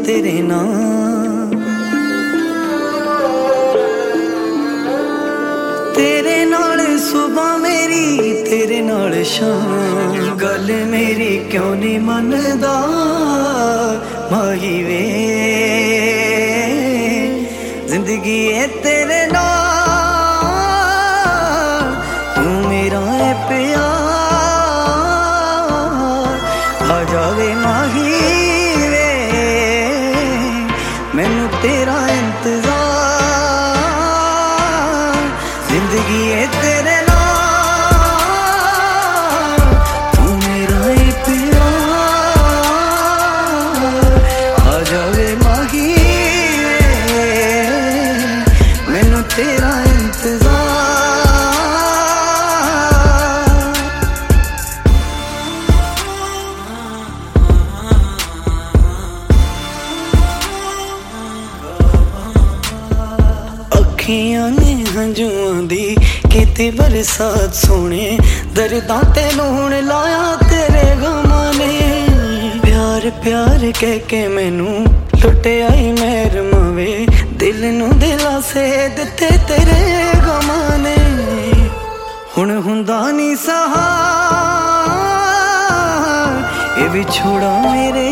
तेरे नाल, तेरे नाल सुबह मेरी तेरे नाल शाम, गल मेरी क्यों नहीं मनदा माही वे, जिंदगी है तेरे नाल, तू मेरा है प्यार, आ जावे माही वे, मैनू तेरा इंतजार, जिंदगी है तेरे नाल, तू मेरा है प्यार, आ जावे माही वे, मैनू तेरा इंतजार। अखियां ने हंजुआं दी कीती बरसात सोने, दर्दां ते लूण लाया तेरे गमां ने, प्यार प्यार कह के मैनू लुटे आई मेहर मावे, दिल नू दिलासे दिते तेरे गमां ने, हुण हुंदा नी सहार ये विछोड़ा मेरे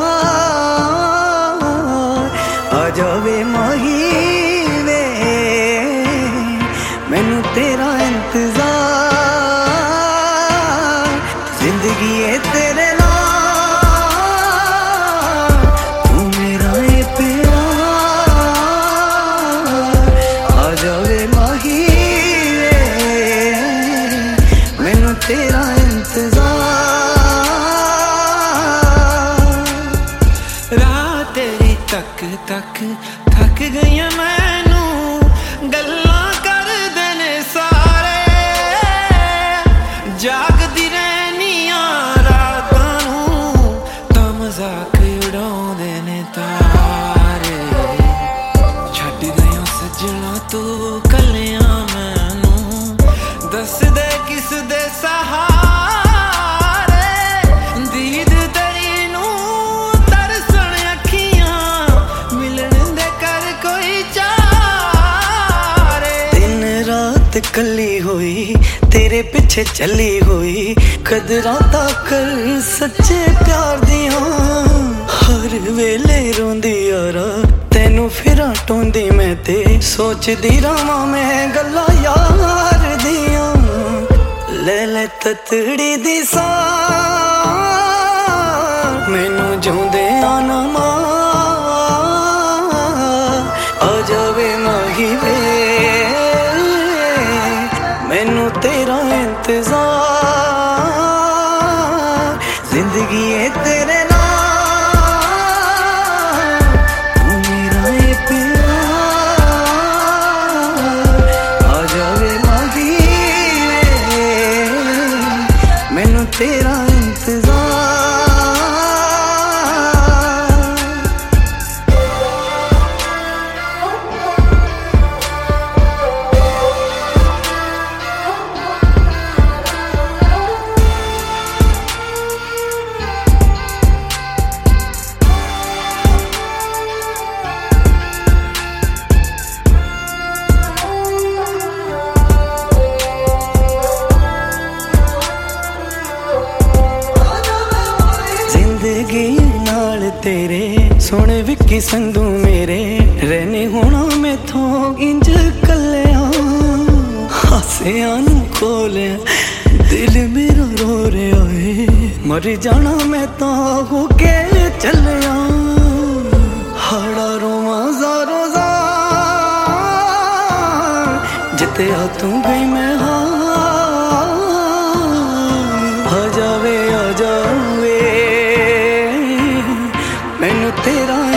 यार, आ जावे माही वे, मैनू तेरा इंतजार, जिंदगी है तेरे नाल, तू मेरा है प्यार, आ जावे माही वे, मैनू तेरा इंतजार। रात तेरी तक तक थक गई मैनू गल्लां कर देने सारे, जागदी रहनियां रातां नू तां मजाक उड़ाउंदे ने तारे, छड्ड गयो सजना तू कलियां मैनू, दस दे किस दे सहारे, दीद तेरी नू तरसण अखियां मिलन दे कर कोई चारे, दिन रात कली होई तेरे पिछे चली होई, कदरां तां कर सच्चे प्यार दियां, हर वेले रोंदी यारा तेनू फिरां टोंदी मैं ते, सोचदी रवां मैं गल्लां यार दियां, ले ले ततड़ी दी सां मैनू जोंदे आना मां, आ जावे माही वे, मैनू तेरा इंतजार, जिंदगी है तेरे नाल, तू मेरा है प्यार, आ जावे माही वे, मैनू तेरा इंतजार। जिंदगी नाल तेरे सोने विक्की संधू मेरे, रहने होना मैथों इंज कलिया, हासियां नू खोलिया दिल मेरा रो रहा है, मर जाना मैं तो हो के चलिया, हाड़ा रोवां ज़ारो ज़ार, जिते आ तू गई मैं हाँ, आ जावे मैनू तेरा